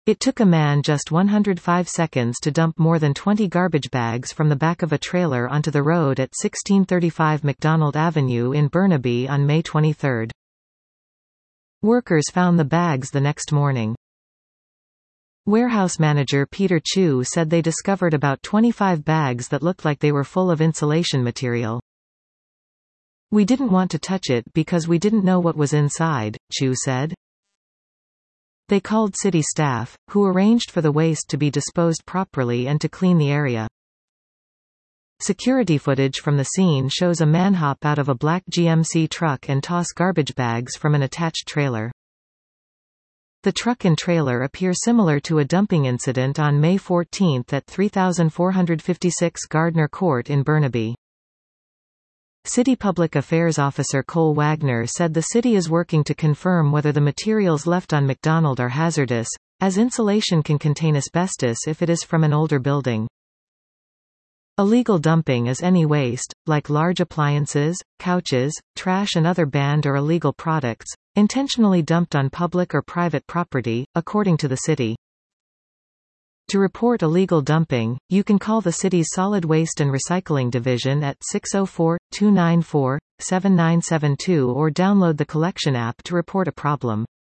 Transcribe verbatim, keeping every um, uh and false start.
It took a man just one hundred five seconds to dump more than twenty garbage bags from the back of a trailer onto the road at sixteen thirty-five MacDonald Avenue in Burnaby on May twenty-third. Workers found the bags the next morning. Warehouse manager Peter Chu said they discovered about twenty-five bags that looked like they were full of insulation material. "We didn't want to touch it because we didn't know what was inside," Chu said. They called city staff, who arranged for the waste to be disposed properly and to clean the area. Security footage from the scene shows a man hop out of a black G M C truck and toss garbage bags from an attached trailer. The truck and trailer appear similar to a dumping incident on May fourteenth at three thousand four hundred fifty-six Gardner Court in Burnaby. City Public Affairs Officer Cole Wagner said the city is working to confirm whether the materials left on MacDonald are hazardous, as insulation can contain asbestos if it is from an older building. Illegal dumping is any waste, like large appliances, couches, trash and other banned or illegal products, intentionally dumped on public or private property, according to the city. To report illegal dumping, you can call the city's Solid Waste and Recycling Division at six oh four, two nine four, seven nine seven two or download the collection app to report a problem.